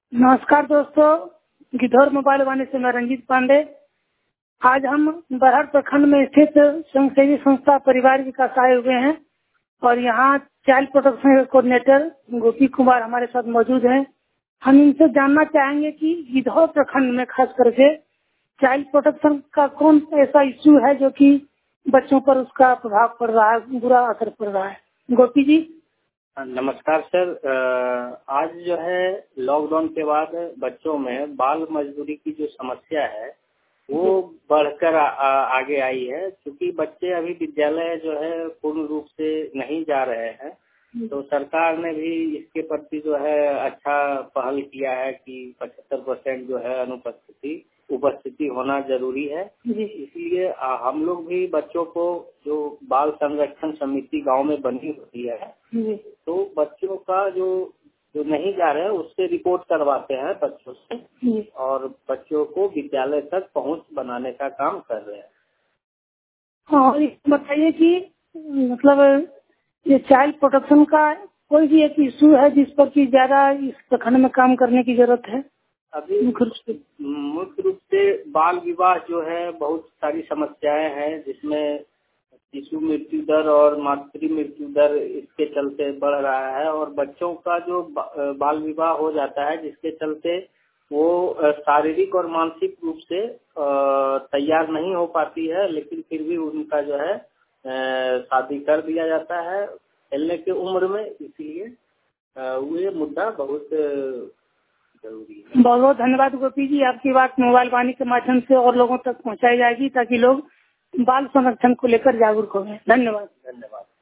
नमस्कार दोस्तों, गिद्धौर मोबाइल वाणी से मैं रंजीत पांडे। आज हम बरहट प्रखंड में स्थित स्वयंसेवी संस्था परिवार विकास आए हुए हैं और यहाँ child protection coordinator Gopi Kumar हमारे साथ मौजूद हैं। हम इनसे जानना चाहेंगे कि गिद्धौर प्रखंड में खास करके चाइल्ड प्रोटेक्शन का कौन ऐसा इश्यू है जो कि बच्चों पर उसका प्रभाव पड़ रहा है, बुरा असर पड़ रहा है। गोपी जी। नमस्कार सर। आज जो है लॉकडाउन के बाद बच्चों में बाल मजदूरी की जो समस्या है वो बढ़कर आगे आई है, क्योंकि बच्चे अभी विद्यालय जो है पूर्ण रूप से नहीं जा रहे हैं। तो सरकार ने भी इसके प्रति जो है अच्छा पहल किया है कि 75% जो है उपस्थिति होना जरूरी है। इसलिए हम लोग भी बच्चों को, जो बाल संरक्षण समिति गांव में बनी होती है, तो बच्चों का जो नहीं जा रहे हैं उससे रिपोर्ट करवाते हैं बच्चों से और बच्चों को विद्यालय तक पहुंच बनाने का काम कर रहे हैं। और बताइए कि मतलब ये चाइल्ड प्रोटेक्शन का कोई भी एक इशू है जिस पर कि ज्यादा इस प्रखंड में काम करने की जरूरत है? अभी मुख्य रूप से बाल विवाह जो है, बहुत सारी समस्याएं हैं जिसमें शिशु मृत्यु दर और मातृ मृत्यु दर इसके चलते बढ़ रहा है और बच्चों का जो बाल विवाह हो जाता है जिसके चलते वो शारीरिक और मानसिक रूप से तैयार नहीं हो पाती है, लेकिन फिर भी उनका जो है शादी कर दिया जाता है खेलने की उम्र में। इसलिए ये मुद्दा बहुत जरूरी है। बहुत बहुत धन्यवाद गोपी जी। आपकी बात मोबाइल वाणी के माध्यम से और लोगों तक पहुंचाई जाएगी ताकि लोग बाल संरक्षण को लेकर जागरूक हो गए। धन्यवाद।